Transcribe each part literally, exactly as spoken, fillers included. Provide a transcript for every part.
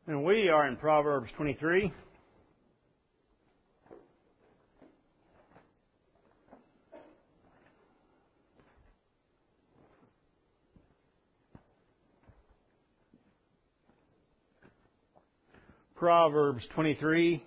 And we are in Proverbs twenty-three. Proverbs twenty-three.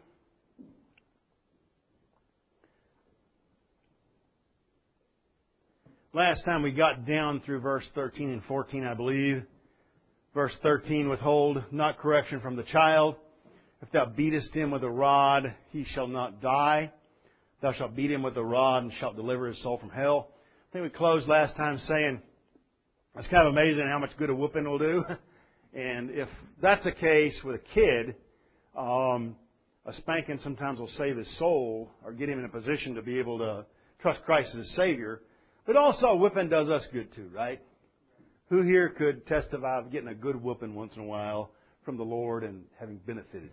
Last time we got down through verse thirteen and fourteen, I believe. Verse thirteen, withhold not correction from the child. If thou beatest him with a rod, he shall not die. Thou shalt beat him with a rod and shalt deliver his soul from hell. I think we closed last time saying it's kind of amazing how much good a whooping will do. And if that's the case with a kid, um, a spanking sometimes will save his soul or get him in a position to be able to trust Christ as his Savior. But also a whipping does us good too, right? Who here could testify of getting a good whooping once in a while from the Lord and having benefited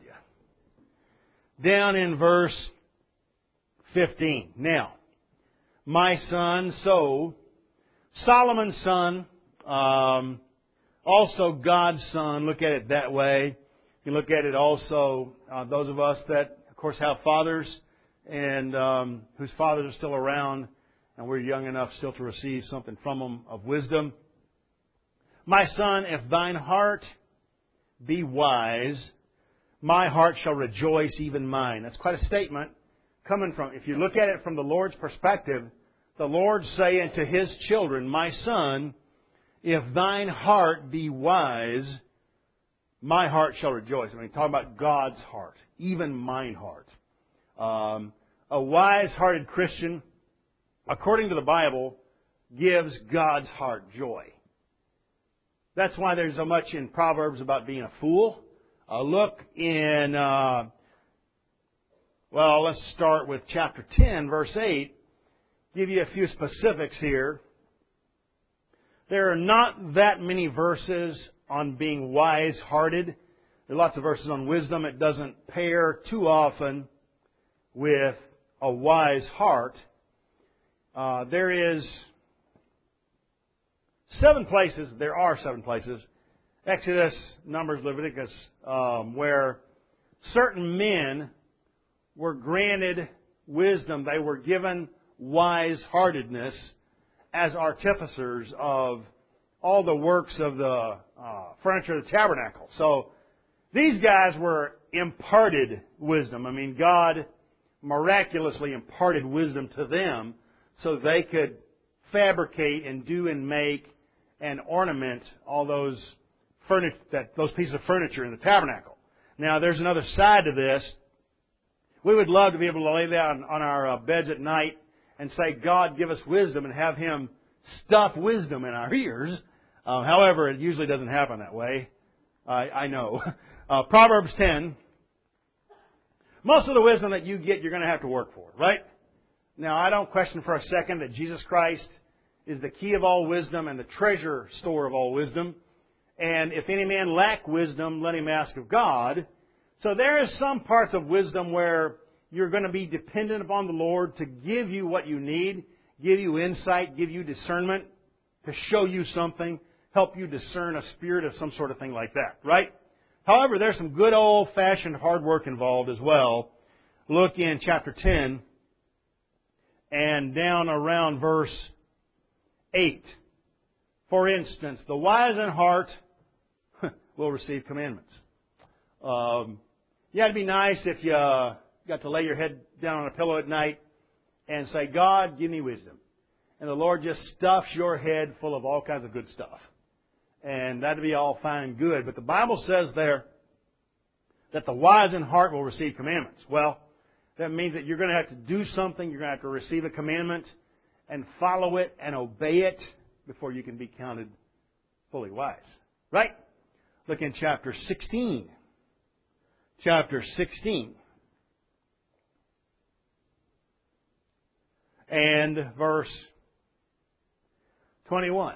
you? Down in verse fifteen. Now, my son, so Solomon's son, um, also God's son, look at it that way. You look at it also, uh, those of us that, of course, have fathers and um, whose fathers are still around, and we're young enough still to receive something from them of wisdom. My son, if thine heart be wise, my heart shall rejoice, even mine. That's quite a statement coming from, if you look at it from the Lord's perspective, the Lord saying to His children, my son, if thine heart be wise, my heart shall rejoice. I mean, talking about God's heart, even mine heart. Um, a wise-hearted Christian, according to the Bible, gives God's heart joy. That's why there's so much in Proverbs about being a fool. Uh, look in, uh, well, let's start with chapter ten, verse eight. Give you a few specifics here. There are not that many verses on being wise-hearted. There are lots of verses on wisdom. It doesn't pair too often with a wise heart. Uh, there is seven places, there are seven places, Exodus, Numbers, Leviticus, um, where certain men were granted wisdom. They were given wise-heartedness as artificers of all the works of the uh, furniture of the tabernacle. So these guys were imparted wisdom. I mean, God miraculously imparted wisdom to them so they could fabricate and do and make and ornament all those furniture, that those pieces of furniture in the tabernacle. Now, there's another side to this. We would love to be able to lay down on our uh, beds at night and say, God, give us wisdom, and have Him stuff wisdom in our ears. Uh, however, it usually doesn't happen that way. I, I know. Uh, Proverbs ten. Most of the wisdom that you get, you're going to have to work for, right? Now, I don't question for a second that Jesus Christ is the key of all wisdom and the treasure store of all wisdom. And if any man lack wisdom, let him ask of God. So there is some parts of wisdom where you're going to be dependent upon the Lord to give you what you need, give you insight, give you discernment, to show you something, help you discern a spirit of some sort of thing like that, right? However, there's some good old-fashioned hard work involved as well. Look in chapter ten and down around verse eight. For instance, the wise in heart will receive commandments. Um, yeah, it'd be nice if you uh, got to lay your head down on a pillow at night and say, God, give me wisdom. And the Lord just stuffs your head full of all kinds of good stuff. And that'd be all fine and good. But the Bible says there that the wise in heart will receive commandments. Well, that means that you're going to have to do something. You're going to have to receive a commandment and follow it and obey it before you can be counted fully wise. Right? Look in chapter sixteen. Chapter sixteen. And verse twenty-one.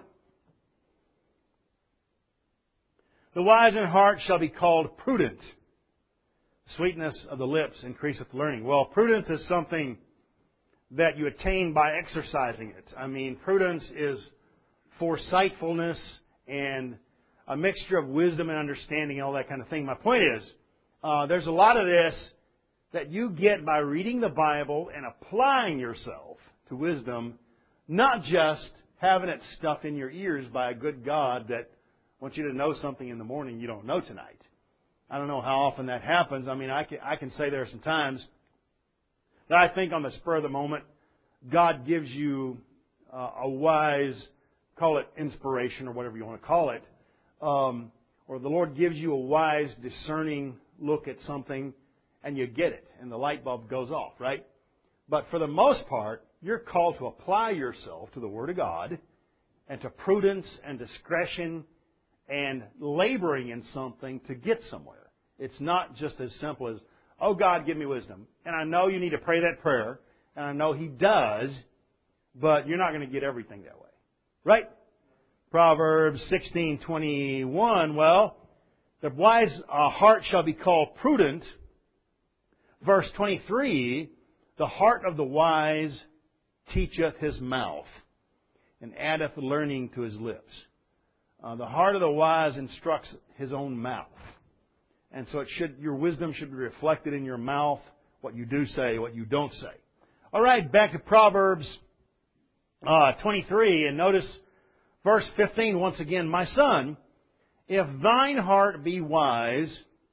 The wise in heart shall be called prudent. Sweetness of the lips increaseth learning. Well, prudence is something that you attain by exercising it. I mean, prudence is foresightfulness and a mixture of wisdom and understanding and all that kind of thing. My point is, uh, there's a lot of this that you get by reading the Bible and applying yourself to wisdom, not just having it stuffed in your ears by a good God that wants you to know something in the morning you don't know tonight. I don't know how often that happens. I mean, I can, I can say there are some times that I think on the spur of the moment, God gives you uh, a wise, call it inspiration or whatever you want to call it, um, or the Lord gives you a wise, discerning look at something, and you get it, and the light bulb goes off, right? But for the most part, you're called to apply yourself to the Word of God and to prudence and discretion and laboring in something to get somewhere. It's not just as simple as, oh, God, give me wisdom. And I know you need to pray that prayer, and I know He does, but you're not going to get everything that way. Right? Proverbs sixteen twenty-one, well, the wise uh, heart shall be called prudent. Verse twenty-three, the heart of the wise teacheth his mouth, and addeth learning to his lips. Uh, the heart of the wise instructs his own mouth. And so it should, your wisdom should be reflected in your mouth, what you do say, what you don't say. All right, back to Proverbs uh, twenty-three, and notice verse fifteen once again. My son, if thine heart be wise,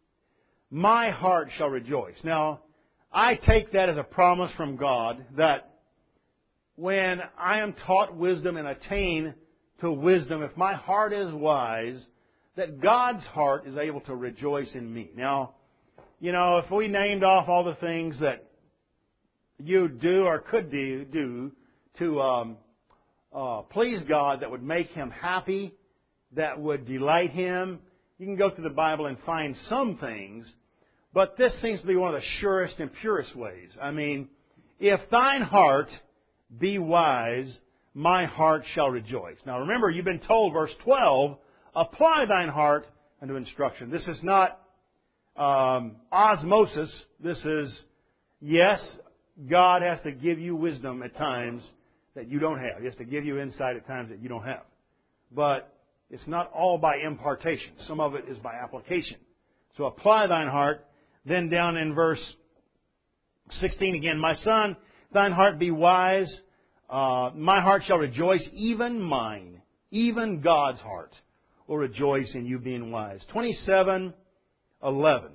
my heart shall rejoice. Now, I take that as a promise from God that when I am taught wisdom and attain to wisdom, if my heart is wise, that God's heart is able to rejoice in me. Now, you know, if we named off all the things that you do or could do, do to um, uh, please God that would make Him happy, that would delight Him, you can go through the Bible and find some things, but this seems to be one of the surest and purest ways. I mean, if thine heart be wise, my heart shall rejoice. Now remember, you've been told, verse twelve, apply thine heart unto instruction. This is not um, osmosis. This is, yes, God has to give you wisdom at times that you don't have. He has to give you insight at times that you don't have. But it's not all by impartation. Some of it is by application. So apply thine heart. Then down in verse sixteen again, my son, thine heart be wise. Uh, my heart shall rejoice, even mine, even God's heart will rejoice in you being wise. twenty-seven eleven.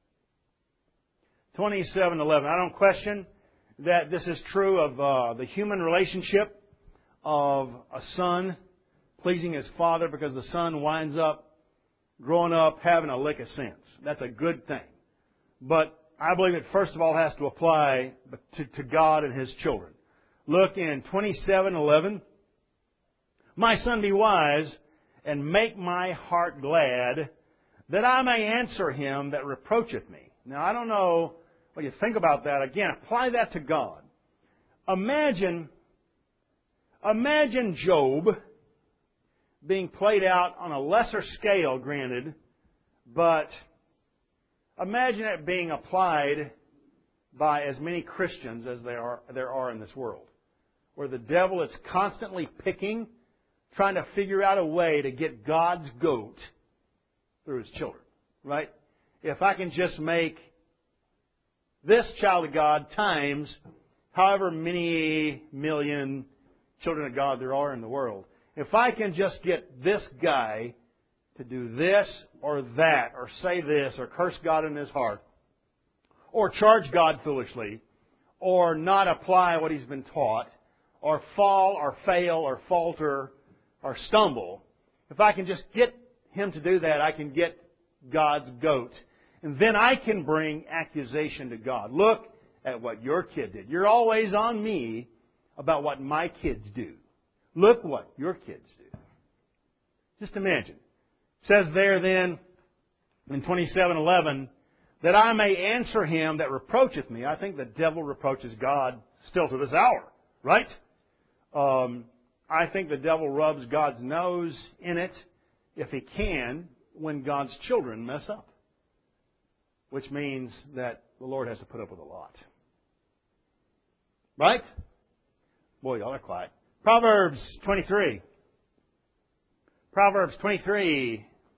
twenty-seven eleven. I don't question that this is true of uh, the human relationship of a son pleasing his father, because the son winds up growing up having a lick of sense. That's a good thing. But I believe it first of all has to apply to, to God and His children. Look in twenty-seven eleven. My son, be wise, and make my heart glad, that I may answer him that reproacheth me. Now, I don't know what you think about that. Again, apply that to God. Imagine, imagine Job being played out on a lesser scale, granted, but imagine it being applied by as many Christians as there are, there are in this world, where the devil is constantly picking, trying to figure out a way to get God's goat through His children, right? If I can just make this child of God times however many million children of God there are in the world, if I can just get this guy to do this or that, or say this, or curse God in his heart, or charge God foolishly, or not apply what he's been taught, or fall, or fail, or falter, or stumble, if I can just get him to do that, I can get God's goat. And then I can bring accusation to God. Look at what your kid did. You're always on me about what my kids do. Look what your kids do. Just imagine. It says there then in twenty-seven eleven, that I may answer him that reproacheth me. I think the devil reproaches God still to this hour, right? Um, I think the devil rubs God's nose in it, if he can, when God's children mess up. Which means that the Lord has to put up with a lot. Right? Boy, y'all are quiet. Proverbs twenty-three. Proverbs twenty-three,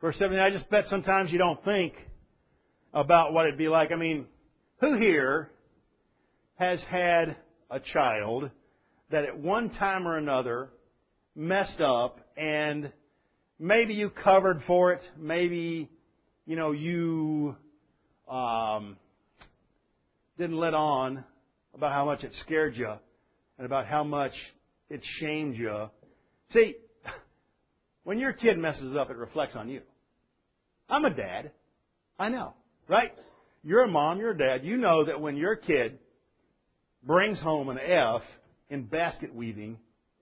Verse seventeen, I just bet sometimes you don't think about what it'd be like. I mean, who here has had a child that at one time or another messed up, and maybe you covered for it, maybe, you know, you um, didn't let on about how much it scared you and about how much it shamed you. See, when your kid messes up, it reflects on you. I'm a dad. I know, right? You're a mom, you're a dad. You know that when your kid brings home an F in basket weaving,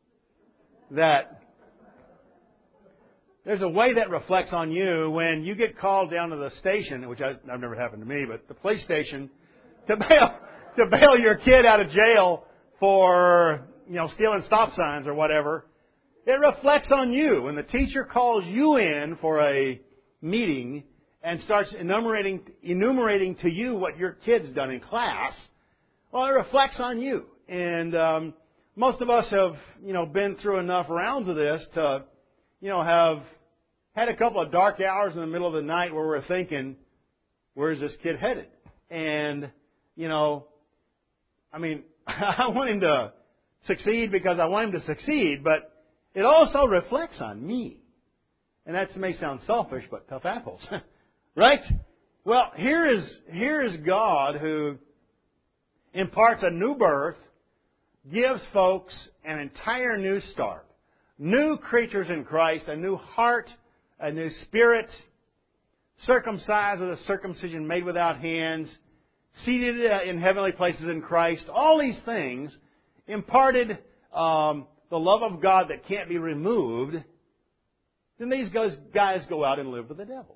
that there's a way that reflects on you when you get called down to the station, which I, I've never happened to me, but the police station, to bail to bail your kid out of jail for, you know, stealing stop signs or whatever. It reflects on you when the teacher calls you in for a meeting and starts enumerating enumerating to you what your kid's done in class. Well, it reflects on you, and um, most of us have, you know, been through enough rounds of this to, you know, have had a couple of dark hours in the middle of the night where we're thinking, where's this kid headed? And, you know, I mean, I want him to succeed because I want him to succeed, but it also reflects on me. And that may sound selfish, but tough apples. Right? Well, here is, here is God who imparts a new birth, gives folks an entire new start. New creatures in Christ, a new heart, a new spirit, circumcised with a circumcision made without hands, seated in heavenly places in Christ. All these things imparted um, the love of God that can't be removed. Then these guys, guys go out and live with the devil.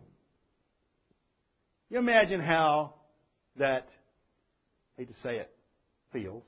You imagine how that, I hate to say it, feels.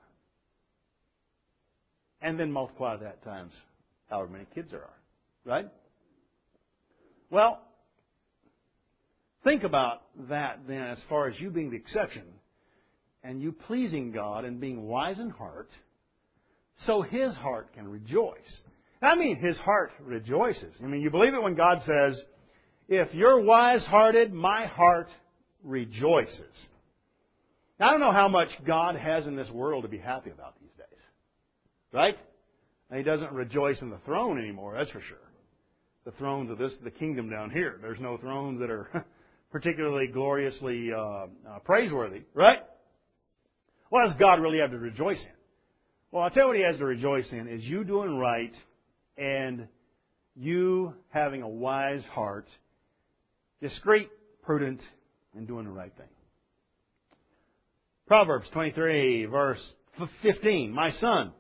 And then multiply that times however many kids there are. Right? Well, think about that then as far as you being the exception and you pleasing God and being wise in heart so His heart can rejoice. I mean, His heart rejoices. I mean, you believe it when God says, if you're wise-hearted, my heart rejoices. Now, I don't know how much God has in this world to be happy about these days. Right? And He doesn't rejoice in the throne anymore, that's for sure. The thrones of this, the kingdom down here. There's no thrones that are particularly gloriously uh, uh, praiseworthy, right? What does God really have to rejoice in? Well, I'll tell you what He has to rejoice in is you doing right and you having a wise heart, discreet, prudent, and doing the right thing. Proverbs twenty-three, verse fifteen. My son,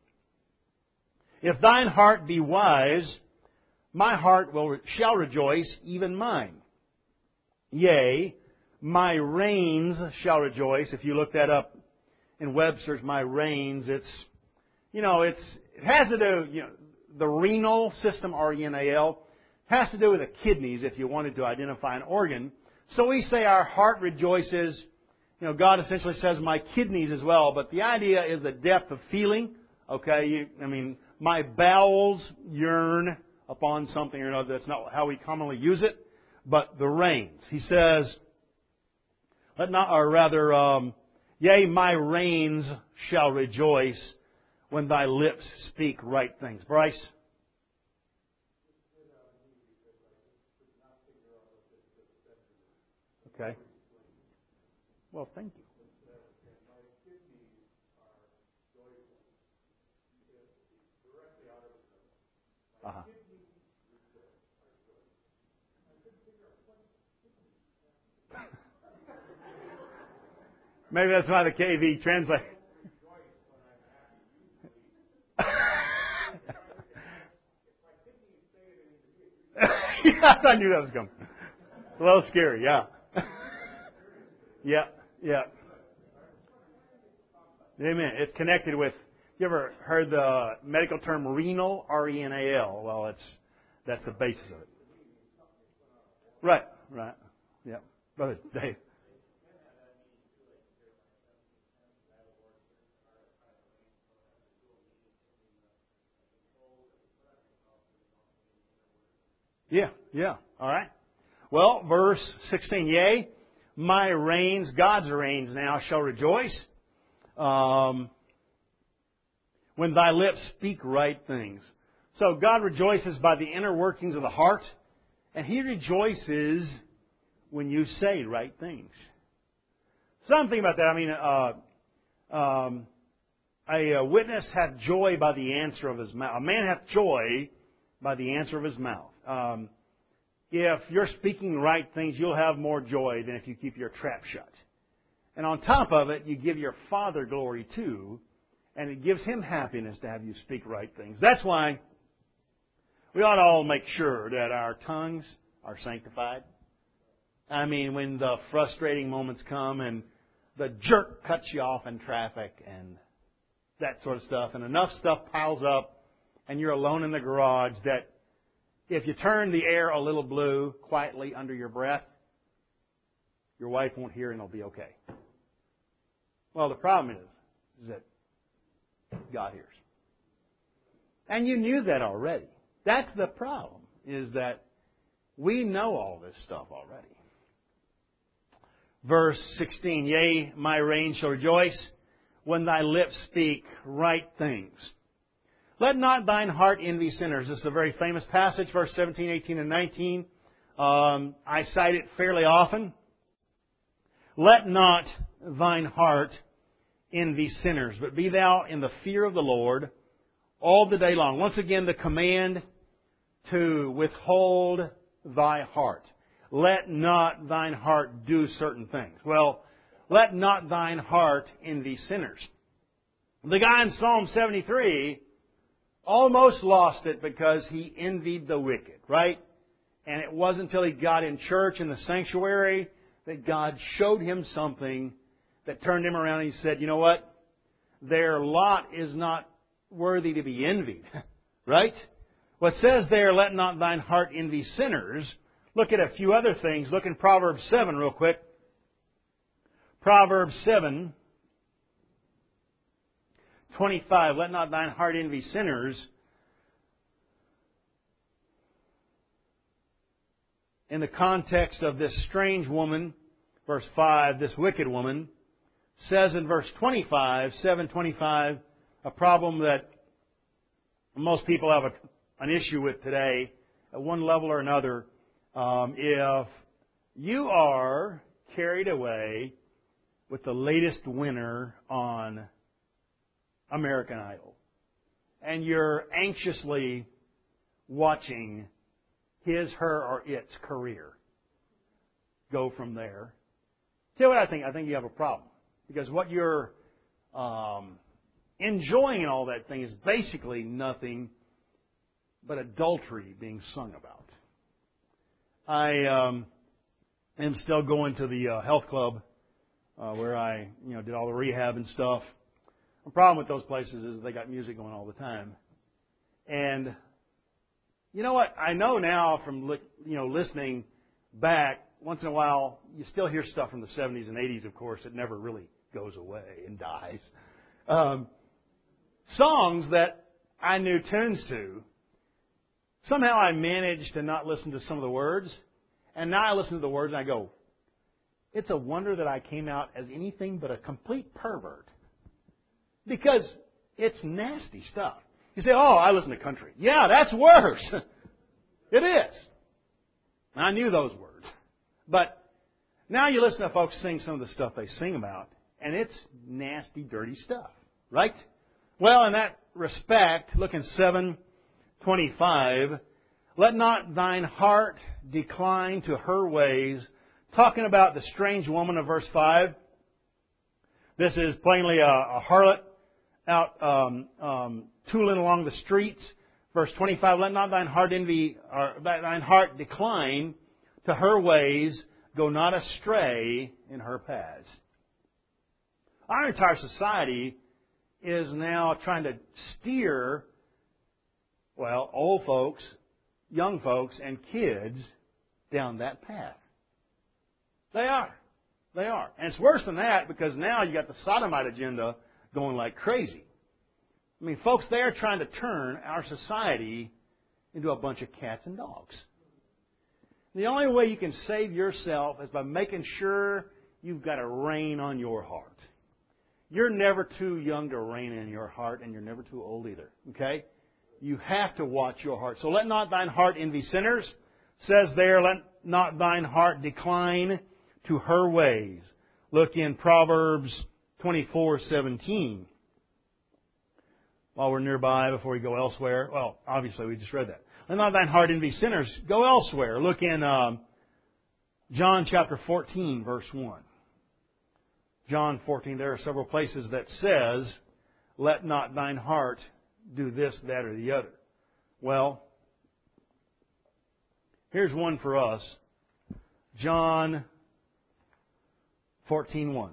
if thine heart be wise, my heart will shall rejoice, even mine. Yea, my reins shall rejoice. If you look that up in Webster's, my reins, it's, you know, it's, it has to do, you know, the renal system, R E N A L, has to do with the kidneys if you wanted to identify an organ. So we say our heart rejoices. You know, God essentially says my kidneys as well, but the idea is the depth of feeling. Okay, you, I mean, my bowels yearn upon something or another. That's not how we commonly use it. But the reins. He says, let not, or rather, um, yea, my reins shall rejoice when thy lips speak right things. Bryce? Okay. Well, thank you. Uh-huh. Maybe that's why the K V translates. Yes, I knew that was coming. A little scary, yeah. Yeah, yeah. Amen. It's connected with, you ever heard the medical term renal? R E N A L. Well, it's, that's the basis of it. Right, right. Yeah. Brother Dave. Yeah, Yeah. All right. Well, verse sixteen. Yea, my reins, God's reins now shall rejoice. Um, when thy lips speak right things. So God rejoices by the inner workings of the heart, and He rejoices when you say right things. Something about that. I mean, uh, um, a, a witness hath joy by the answer of his mouth. A man hath joy by the answer of his mouth. Um, if you're speaking right things, you'll have more joy than if you keep your trap shut. And on top of it, you give your Father glory too, and it gives Him happiness to have you speak right things. That's why we ought to all make sure that our tongues are sanctified. I mean, when the frustrating moments come and the jerk cuts you off in traffic and that sort of stuff, and enough stuff piles up and you're alone in the garage that if you turn the air a little blue quietly under your breath, your wife won't hear and it'll be okay. Well, the problem is, is that God hears. And you knew that already. That's the problem, is that we know all this stuff already. Verse sixteen, yea, my reins shall rejoice when thy lips speak right things. Let not thine heart envy sinners. This is a very famous passage, verse seventeen, eighteen, and nineteen. Um, I cite it fairly often. Let not thine heart envy sinners, but be thou in the fear of the Lord all the day long. Once again, the command to withhold thy heart. Let not thine heart do certain things. Well, let not thine heart envy sinners. The guy in Psalm seventy-three almost lost it because he envied the wicked, right? And it wasn't until he got in church in the sanctuary that God showed him something that turned him around and he said, you know what? Their lot is not worthy to be envied, right? What says there, let not thine heart envy sinners. Look at a few other things. Look in Proverbs seven real quick. Proverbs seven, twenty-five. Let not thine heart envy sinners. In the context of this strange woman, verse five, this wicked woman, says in verse twenty-five, seven twenty-five, a problem that most people have a, an issue with today, at one level or another. Um, if you are carried away with the latest winner on American Idol, and you're anxiously watching his, her, or its career go from there, tell you what I think. I think you have a problem. Because what you're um, enjoying in all that thing is basically nothing but adultery being sung about. I um, am still going to the uh, health club uh, where I, you know, did all the rehab and stuff. The problem with those places is they got music going all the time. And you know what? I know now from, you know, listening back, once in a while, you still hear stuff from the seventies and eighties, of course. It never really goes away and dies. Um, songs that I knew tunes to, somehow I managed to not listen to some of the words. And now I listen to the words and I go, it's a wonder that I came out as anything but a complete pervert. Because it's nasty stuff. You say, oh, I listen to country. Yeah, that's worse. It is. I knew those words. But now you listen to folks sing some of the stuff they sing about, and it's nasty, dirty stuff. Right? Well, in that respect, look in seven twenty-five. Let not thine heart decline to her ways. Talking about the strange woman of verse five. This is plainly a, a harlot out um, um, tooling along the streets. Verse twenty-five, let not thine heart envy, or thine heart decline to her ways. Go not astray in her paths. Our entire society is now trying to steer, well, old folks, young folks, and kids down that path. They are. They are. And it's worse than that because now you got the sodomite agenda going like crazy. I mean, folks, they are trying to turn our society into a bunch of cats and dogs. The only way you can save yourself is by making sure you've got a rein on your heart. You're never too young to rein in your heart, and you're never too old either. Okay? You have to watch your heart. So let not thine heart envy sinners. Says there, let not thine heart decline to her ways. Look in Proverbs twenty-four seventeen. While we're nearby, before we go elsewhere. Well, obviously we just read that. Let not thine heart envy sinners. Go elsewhere. Look in um, John chapter fourteen, verse one. John fourteen, there are several places that says, let not thine heart do this, that, or the other. Well, here's one for us. John fourteen one.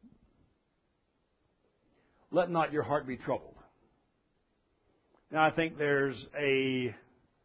Let not your heart be troubled. Now, I think there's a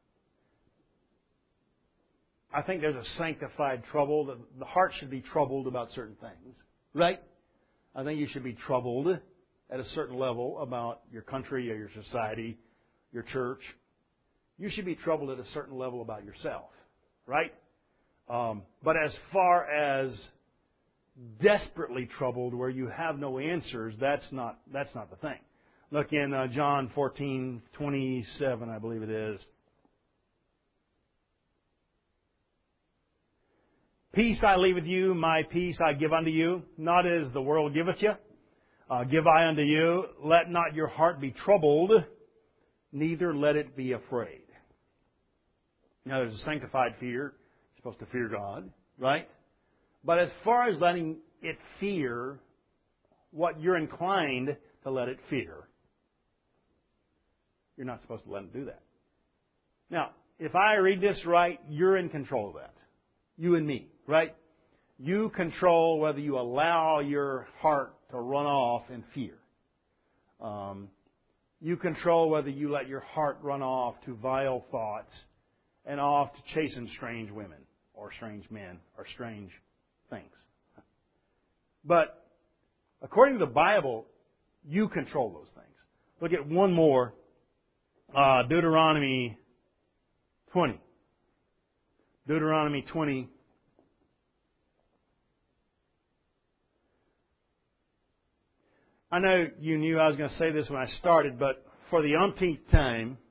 I think there's a sanctified trouble. The, the heart should be troubled about certain things. Right? I think you should be troubled at a certain level about your country or your society, your church. You should be troubled at a certain level about yourself. Right? Um, but as far as desperately troubled where you have no answers, that's not that's not the thing. Look in uh, John fourteen twenty-seven, I believe it is. Peace I leave with you, my peace I give unto you. Not as the world giveth you, uh, give I unto you. Let not your heart be troubled, neither let it be afraid. Now there's a sanctified fear. You're supposed to fear God, right? But as far as letting it fear what you're inclined to let it fear, you're not supposed to let it do that. Now, if I read this right, you're in control of that. You and me, right? You control whether you allow your heart to run off in fear. Um, you control whether you let your heart run off to vile thoughts and off to chasing strange women or strange men or strange things. But according to the Bible, you control those things. Look at one more. Uh, Deuteronomy twenty. Deuteronomy twenty. I know you knew I was going to say this when I started, but for the umpteenth time,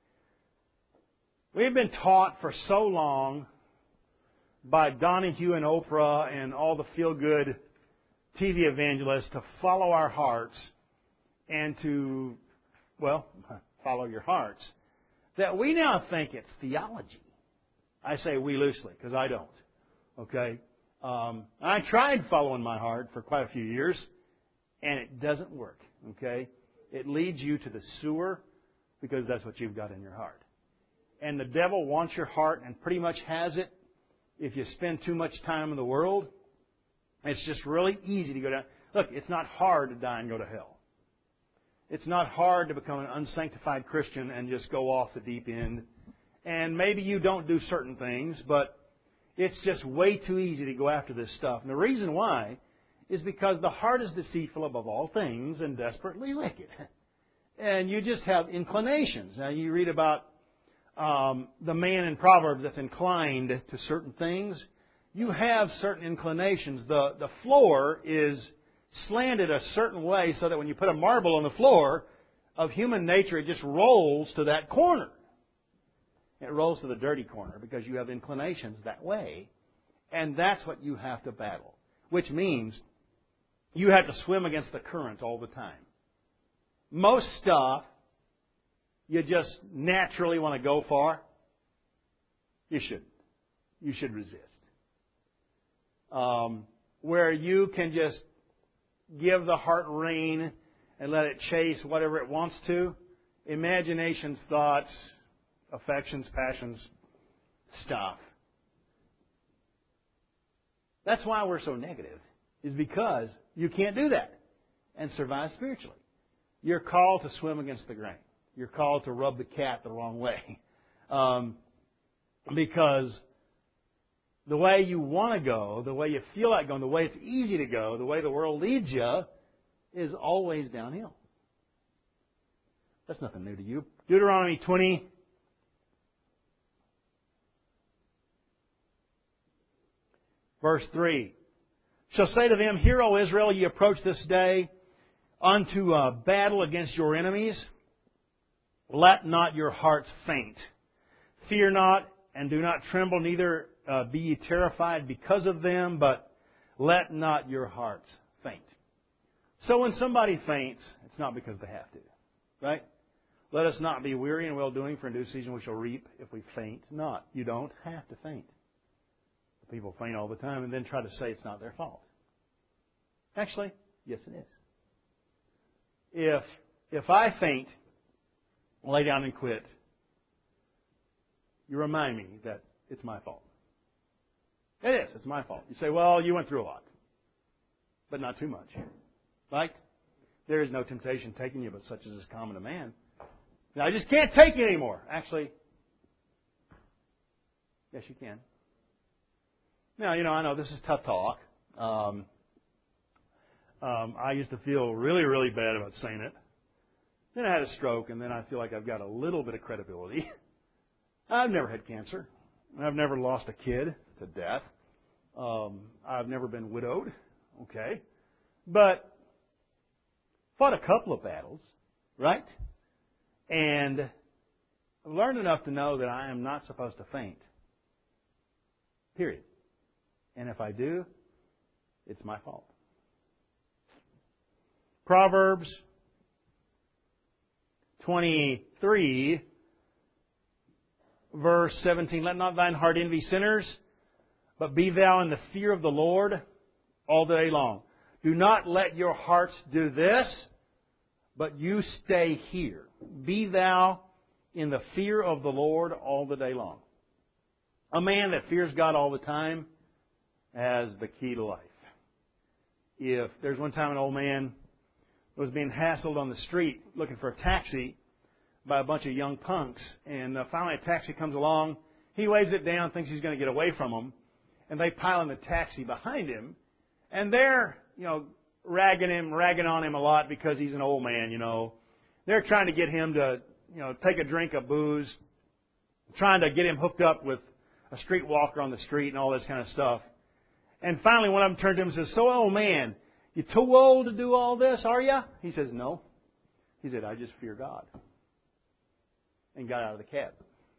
we've been taught for so long by Donahue and Oprah and all the feel-good T V evangelists to follow our hearts and to, well, follow your hearts, that we now think it's theology. I say we loosely, because I don't. Okay? Um, I tried following my heart for quite a few years, and it doesn't work. Okay? It leads you to the sewer, because that's what you've got in your heart. And the devil wants your heart and pretty much has it. If you spend too much time in the world, it's just really easy to go down. Look, it's not hard to die and go to hell. It's not hard to become an unsanctified Christian and just go off the deep end. And maybe you don't do certain things, but it's just way too easy to go after this stuff. And the reason why is because the heart is deceitful above all things and desperately wicked. And you just have inclinations. Now, you read about um, the man in Proverbs that's inclined to certain things. You have certain inclinations. The, the floor is slanted a certain way so that when you put a marble on the floor of human nature, it just rolls to that corner. It rolls to the dirty corner because you have inclinations that way. And that's what you have to battle. Which means you have to swim against the current all the time. Most stuff you just naturally want to go for. You shouldn't. You should resist. Um, where you can just give the heart rein and let it chase whatever it wants to. Imaginations, thoughts, affections, passions, stuff. That's why we're so negative, is because you can't do that and survive spiritually. You're called to swim against the grain. You're called to rub the cat the wrong way. Um, because the way you want to go, the way you feel like going, the way it's easy to go, the way the world leads you, is always downhill. That's nothing new to you. Deuteronomy twenty. Verse three. Shall say to them, Hear, O Israel, ye approach this day unto a battle against your enemies. Let not your hearts faint. Fear not, and do not tremble, neither uh, be ye terrified because of them, but let not your hearts faint. So when somebody faints, it's not because they have to. Right? Let us not be weary in well-doing, for in due season we shall reap if we faint not. You don't have to faint. People faint all the time and then try to say it's not their fault. Actually, yes it is. If if I faint, lay down and quit, you remind me that it's my fault. It is. It's my fault. You say, well, you went through a lot, but not too much. Right? There is no temptation taking you, but such as is common to man. Now, I just can't take it anymore. Actually, yes, you can. Now, you know, I know this is tough talk. Um, um, I used to feel really, really bad about saying it. Then I had a stroke, and then I feel like I've got a little bit of credibility. I've never had cancer. I've never lost a kid to death. Um, I've never been widowed. Okay. But fought a couple of battles, right? And I've learned enough to know that I am not supposed to faint. Period. And if I do, it's my fault. Proverbs twenty-three, verse seventeen. Let not thine heart envy sinners, but be thou in the fear of the Lord all the day long. Do not let your hearts do this, but you stay here. Be thou in the fear of the Lord all the day long. A man that fears God all the time has the key to life. If there's one time an old man was being hassled on the street looking for a taxi by a bunch of young punks, and uh, finally a taxi comes along, he waves it down, thinks he's going to get away from them, and they pile in the taxi behind him, and they're, you know, ragging him, ragging on him a lot because he's an old man, you know. They're trying to get him to, you know, take a drink of booze, trying to get him hooked up with a streetwalker on the street and all this kind of stuff. And finally, one of them turned to him and says, so, old man, you too old to do all this, are you? He says, no. He said, I just fear God. And got out of the cab.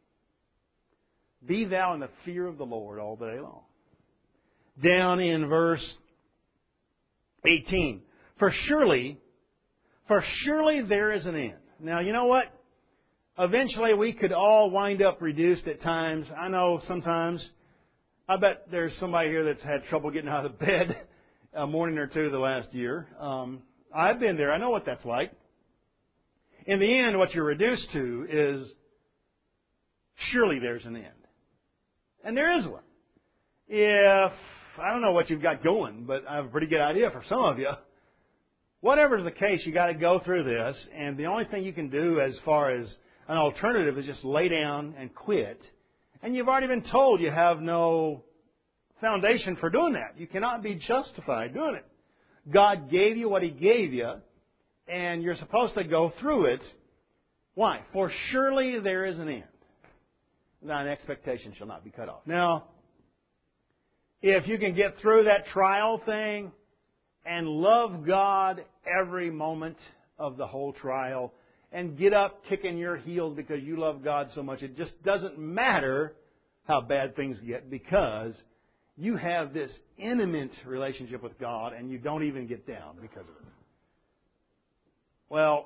Be thou in the fear of the Lord all day long. Down in verse eighteen. For surely, for surely there is an end. Now, you know what? Eventually we could all wind up reduced at times. I know sometimes. I bet there's somebody here that's had trouble getting out of bed a morning or two the last year. Um, I've been there. I know what that's like. In the end, what you're reduced to is surely there's an end. And there is one. If, I don't know what you've got going, but I have a pretty good idea for some of you. Whatever's the case, you got to go through this, and the only thing you can do as far as an alternative is just lay down and quit. And you've already been told you have no foundation for doing that. You cannot be justified doing it. God gave you what He gave you, and you're supposed to go through it. Why? For surely there is an end. Thine expectation shall not be cut off. Now, if you can get through that trial thing and love God every moment of the whole trial and get up kicking your heels because you love God so much, it just doesn't matter how bad things get because you have this intimate relationship with God and you don't even get down because of it. Well,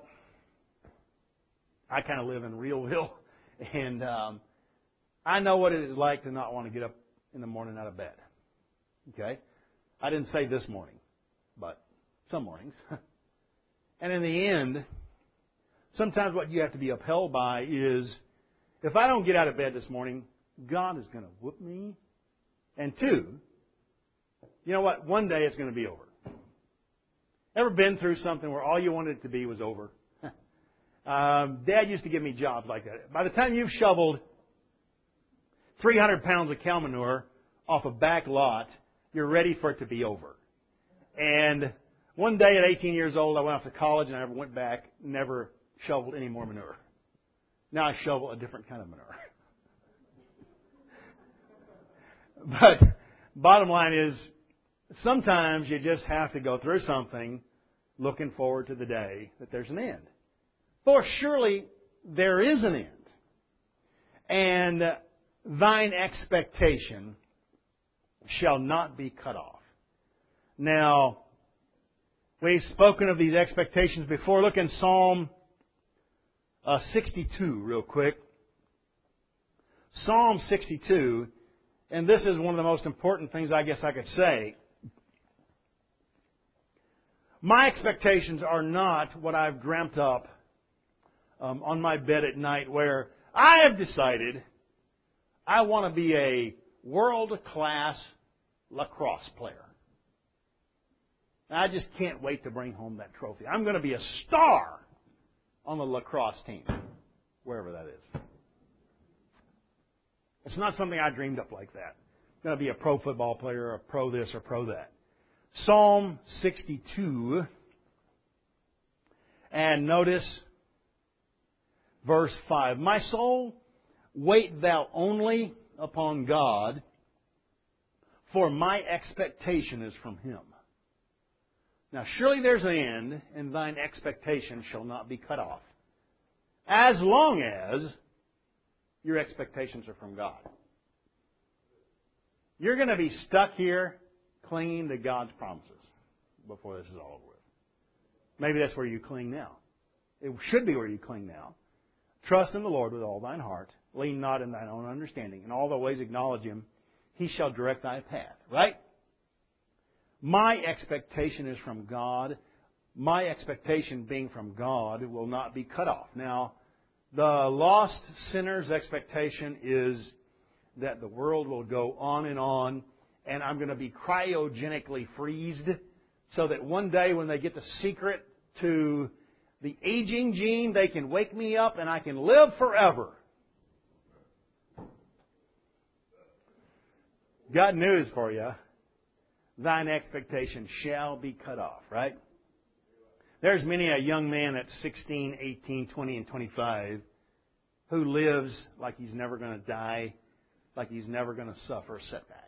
I kind of live in Realville, and um, I know what it is like to not want to get up in the morning out of bed. Okay? I didn't say this morning, but some mornings. And in the end, sometimes what you have to be upheld by is, if I don't get out of bed this morning, God is going to whoop me. And two, you know what? One day it's going to be over. Ever been through something where all you wanted it to be was over? um, Dad used to give me jobs like that. By the time you've shoveled three hundred pounds of cow manure off a back lot, you're ready for it to be over. And one day at eighteen years old, I went off to college and I never went back, never shoveled any more manure. Now I shovel a different kind of manure. but bottom line is, sometimes you just have to go through something looking forward to the day that there's an end. For surely there is an end. And thine expectation shall not be cut off. Now, we've spoken of these expectations before. Look in Psalm uh, sixty-two real quick. Psalm sixty-two, and this is one of the most important things I guess I could say. My expectations are not what I've dreamt up um, on my bed at night, where I have decided I want to be a world-class lacrosse player. I just can't wait to bring home that trophy. I'm going to be a star on the lacrosse team, wherever that is. It's not something I dreamed up like that. I'm going to be a pro football player, a pro this or pro that. Psalm sixty-two, and notice verse five. My soul, wait thou only upon God, for my expectation is from Him. Now surely there's an end, and thine expectation shall not be cut off, as long as your expectations are from God. You're going to be stuck here clinging to God's promises before this is all over with. Maybe that's where you cling now. It should be where you cling now. Trust in the Lord with all thine heart. Lean not in thine own understanding. In all thy ways acknowledge Him. He shall direct thy path. Right? My expectation is from God. My expectation being from God will not be cut off. Now, the lost sinner's expectation is that the world will go on and on, and I'm going to be cryogenically freezed so that one day when they get the secret to the aging gene, they can wake me up and I can live forever. Got news for you. Thine expectation shall be cut off, right? There's many a young man at sixteen, eighteen, twenty, and twenty-five who lives like he's never going to die, like he's never going to suffer a setback.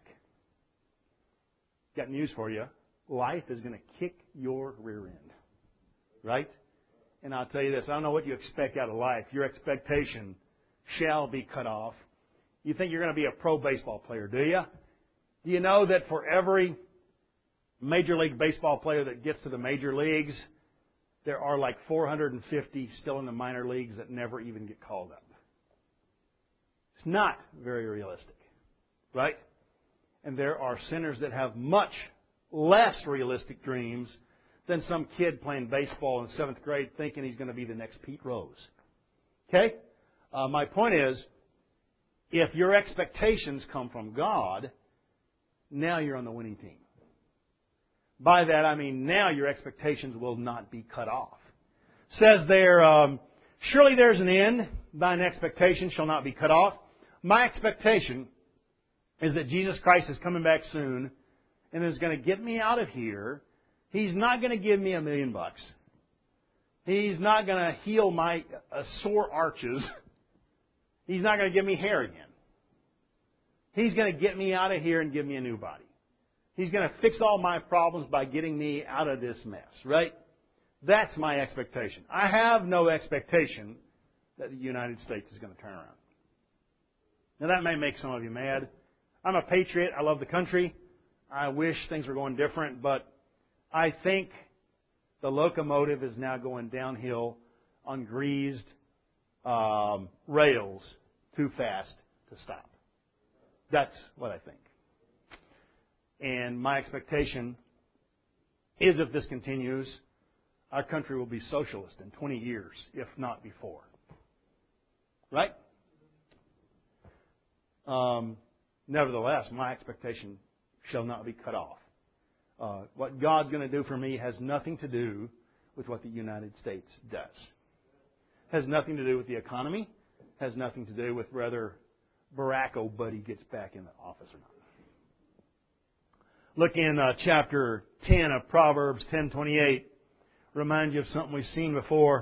Got news for you. Life is going to kick your rear end. Right? And I'll tell you this, I don't know what you expect out of life. Your expectation shall be cut off. You think you're going to be a pro baseball player, do you? Do you know that for every Major League Baseball player that gets to the major leagues, there are like four hundred fifty still in the minor leagues that never even get called up? It's not very realistic. Right? And there are sinners that have much less realistic dreams than some kid playing baseball in seventh grade thinking he's going to be the next Pete Rose. Okay? Uh, my point is, if your expectations come from God, now you're on the winning team. By that I mean now your expectations will not be cut off. It says there, um, surely there's an end, thine expectation shall not be cut off. My expectation is that Jesus Christ is coming back soon and is going to get me out of here. He's not going to give me a million bucks. He's not going to heal my uh, sore arches. He's not going to give me hair again. He's going to get me out of here and give me a new body. He's going to fix all my problems by getting me out of this mess, right? That's my expectation. I have no expectation that the United States is going to turn around. Now that may make some of you mad. I'm a patriot. I love the country. I wish things were going different, but I think the locomotive is now going downhill on greased um, rails too fast to stop. That's what I think. And my expectation is if this continues, our country will be socialist in twenty years, if not before. Right? Um, nevertheless, my expectation shall not be cut off. Uh, what God's going to do for me has nothing to do with what the United States does. Has nothing to do with the economy. Has nothing to do with whether Barack Obama gets back in the office or not. Look in uh, chapter ten of Proverbs ten twenty-eight. Remind you of something we've seen before.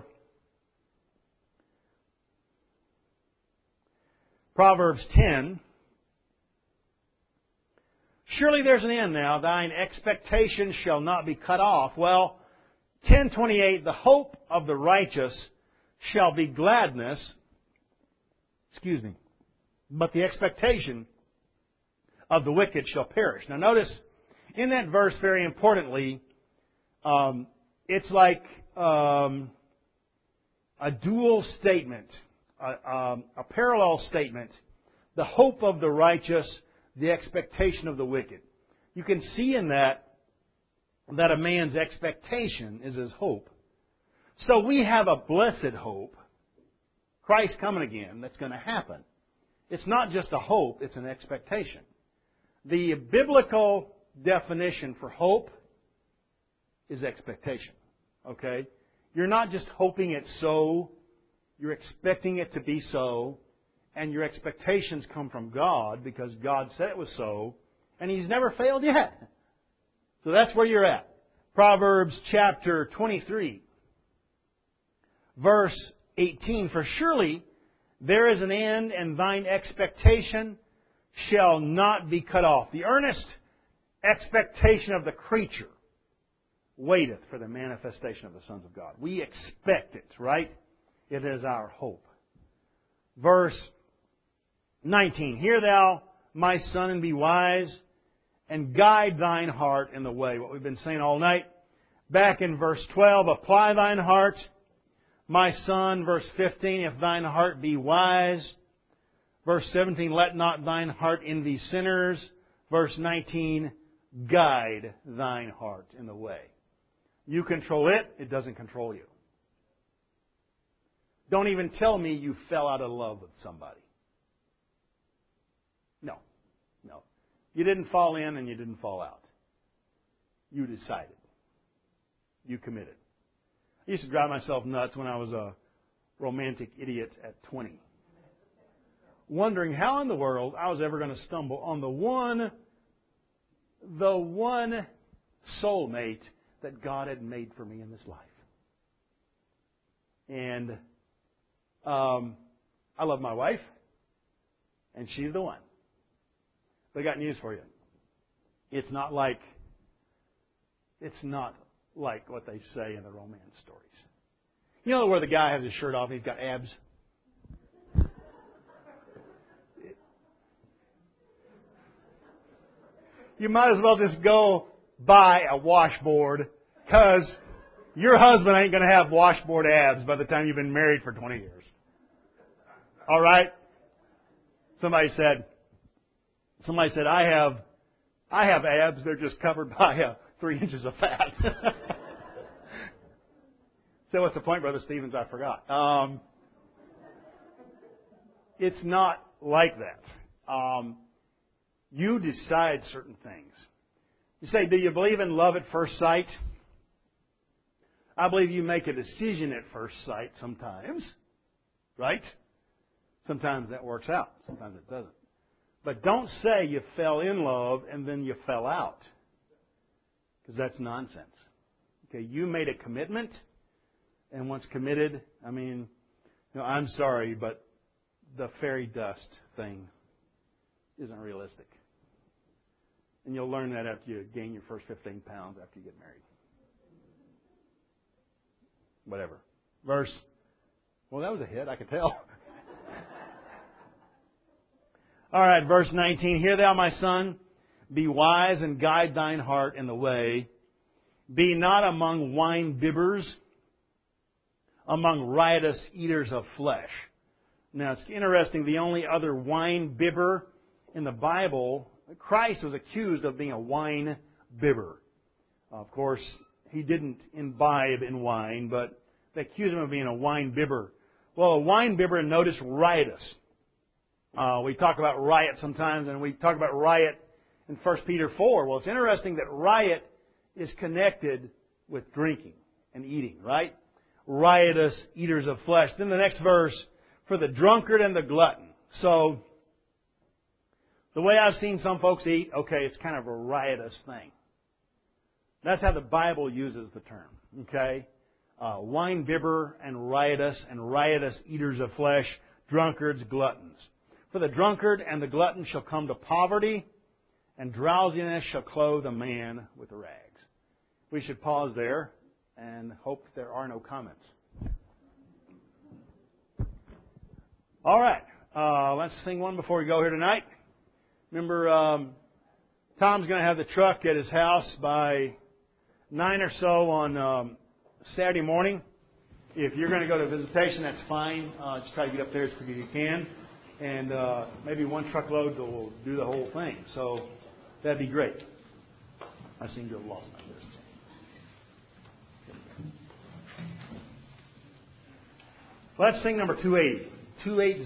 Proverbs ten. Surely there's an end now. Thine expectation shall not be cut off. Well, ten twenty-eight, the hope of the righteous shall be gladness. Excuse me. But the expectation of the wicked shall perish. Now notice, in that verse, very importantly, um, it's like um, a dual statement, a, um, a parallel statement. The hope of the righteous, the expectation of the wicked. You can see in that that a man's expectation is his hope. So we have a blessed hope, Christ coming again, that's going to happen. It's not just a hope, it's an expectation. The biblical definition for hope is expectation. Okay? You're not just hoping it's so, you're expecting it to be so, and your expectations come from God because God said it was so, and He's never failed yet. So that's where you're at. Proverbs chapter twenty-three, verse eighteen. For surely there is an end, and thine expectation shall not be cut off. The earnest expectation of the creature waiteth for the manifestation of the sons of God. We expect it, right? It is our hope. Verse nineteen. Hear thou, my son, and be wise, and guide thine heart in the way. What we've been saying all night. Back in verse twelve, apply thine heart, my son. Verse fifteen, if thine heart be wise. Verse seventeen, let not thine heart envy sinners. Verse nineteen, guide thine heart in the way. You control it, it doesn't control you. Don't even tell me you fell out of love with somebody. No, no. You didn't fall in and you didn't fall out. You decided. You committed. I used to drive myself nuts when I was a romantic idiot at twenty. Wondering how in the world I was ever going to stumble on the one, the one soulmate that God had made for me in this life. And um, I love my wife, and she's the one. But I got news for you. It's not like it's not like what they say in the romance stories. You know where the guy has his shirt off and he's got abs? You might as well just go buy a washboard, because your husband ain't going to have washboard abs by the time you've been married for twenty years. All right? Somebody said, somebody said, I have, I have abs. They're just covered by uh, three inches of fat. So what's the point, Brother Stevens? I forgot. Um, it's not like that. Um, you decide certain things. You say, do you believe in love at first sight? I believe you make a decision at first sight sometimes. Right? Sometimes that works out. Sometimes it doesn't. But don't say you fell in love and then you fell out. Because that's nonsense. Okay, you made a commitment, and once committed, I mean, you know, I'm sorry, but the fairy dust thing isn't realistic. And you'll learn that after you gain your first fifteen pounds after you get married. Whatever. Verse, well, that was a hit, I could tell. All right, verse nineteen. Hear thou, my son, be wise and guide thine heart in the way. Be not among wine bibbers, among riotous eaters of flesh. Now, it's interesting, the only other wine bibber in the Bible, Christ was accused of being a wine bibber. Of course, He didn't imbibe in wine, but they accused Him of being a wine bibber. Well, a wine bibber, notice riotous. Uh, we talk about riot sometimes, and we talk about riot in First Peter four. Well, it's interesting that riot is connected with drinking and eating, right? Riotous eaters of flesh. Then the next verse, for the drunkard and the glutton. So, the way I've seen some folks eat, okay, it's kind of a riotous thing. That's how the Bible uses the term, okay? Uh, wine bibber and riotous and riotous eaters of flesh, drunkards, gluttons. For the drunkard and the glutton shall come to poverty, and drowsiness shall clothe a man with rags. We should pause there and hope there are no comments. All right. Uh, let's sing one before we go here tonight. Remember, um, Tom's going to have the truck at his house by nine or so on um, Saturday morning. If you're going to go to visitation, that's fine. Uh, just try to get up there as quick as you can. And uh, maybe one truckload will do the whole thing. So that'd be great. I seem to have lost my list. Let's sing number two eighty. two eighty.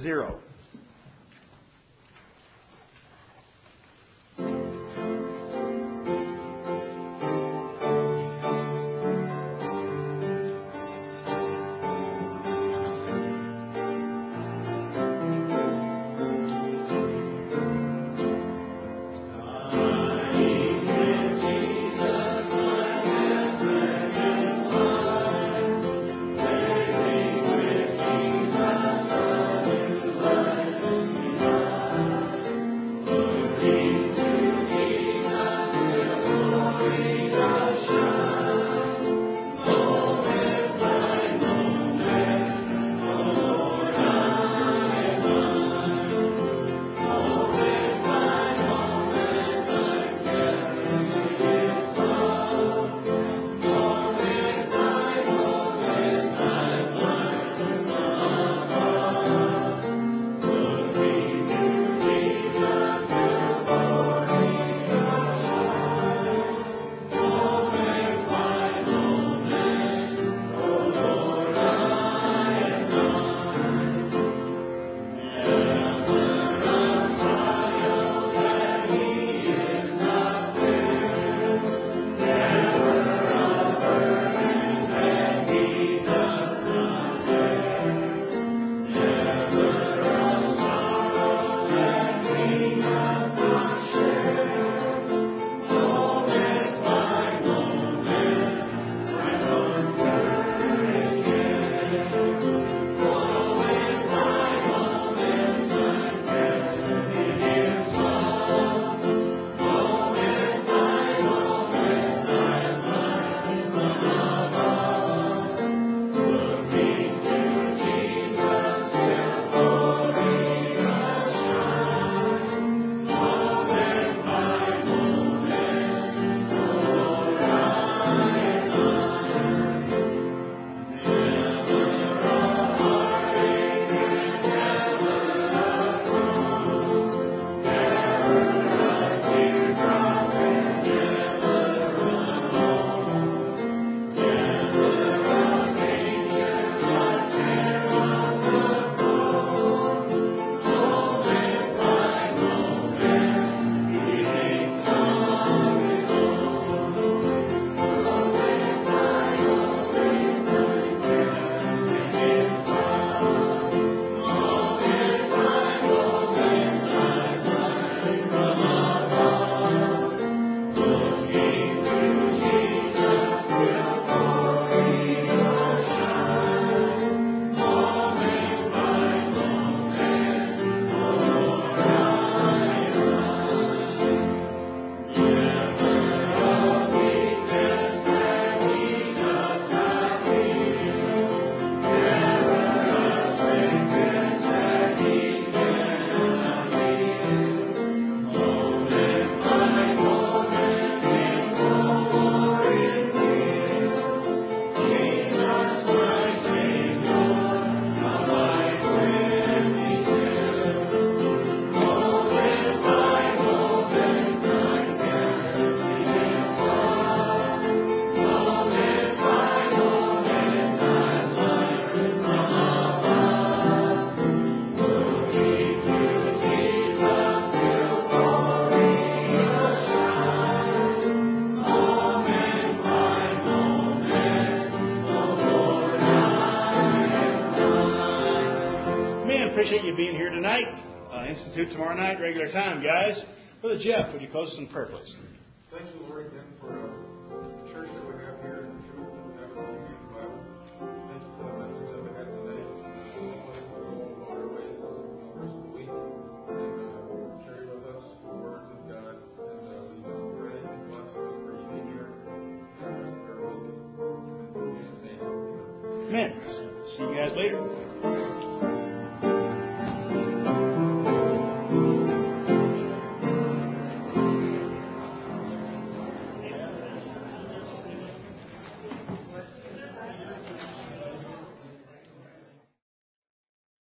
Appreciate you being here tonight. Uh, Institute tomorrow night, regular time, guys. Brother Jeff, would you close us in prayer, please? Thank you, Lord, again for uh, the church that we have here and the truth that we have in the Bible. Thank you for the message that we had today. Help us to go about our ways the rest of the week and uh, carry with us the words of God and Amen. See you guys later.